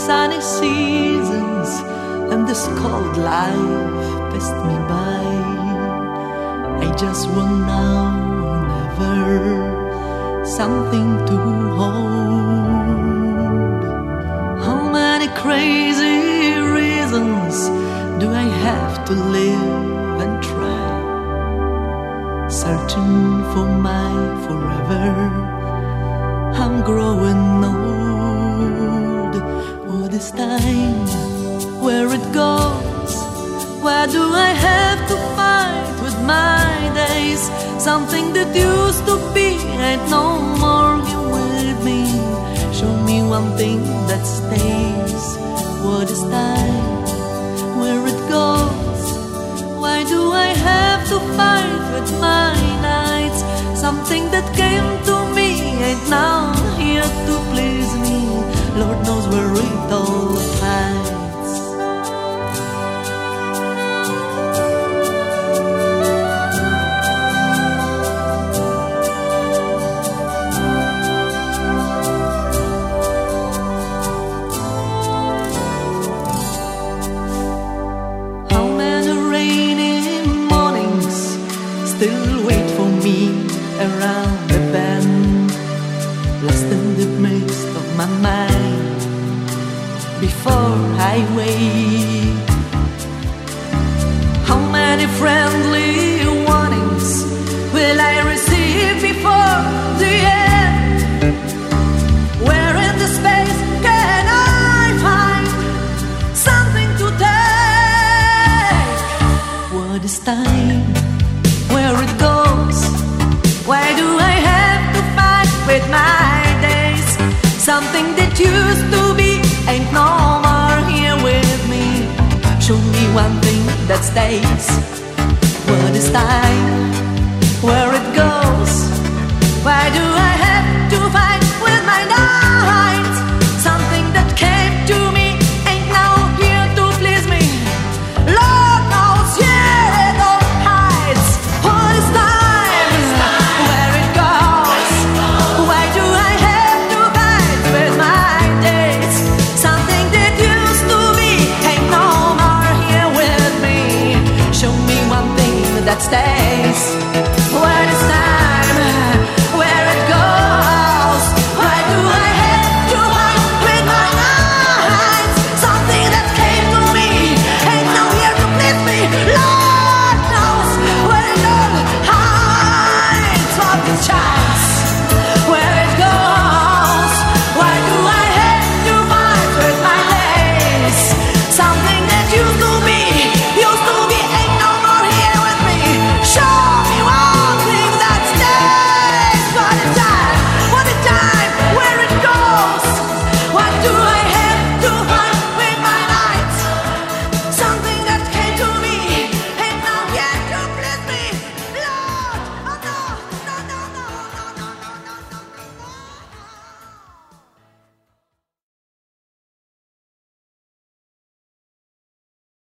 sunny seasons and this cold life passed me by. I just want now, never, something to hold. How many crazy reasons do I have to live and try, searching for my forever? I'm growing old. Oh, this time, where it goes? Where do I have to fight with my days? Something that used to be ain't no more here with me. Show me one thing that stays. What is time? Where it goes? Why do I have to fight with my nights? Something that came to me ain't now here to please me. Lord knows where it all hides. How many rainy mornings still wait for me around the bend, lost in the midst of my mind before I wake. How many friendly warnings will I receive before the end? Where in the space can I find something to take? What is time? Where it goes? Why do I have to fight with my days? Something that used to be ain't no more here with me. Show me one thing that stays. What is time? Where it goes? Why do I have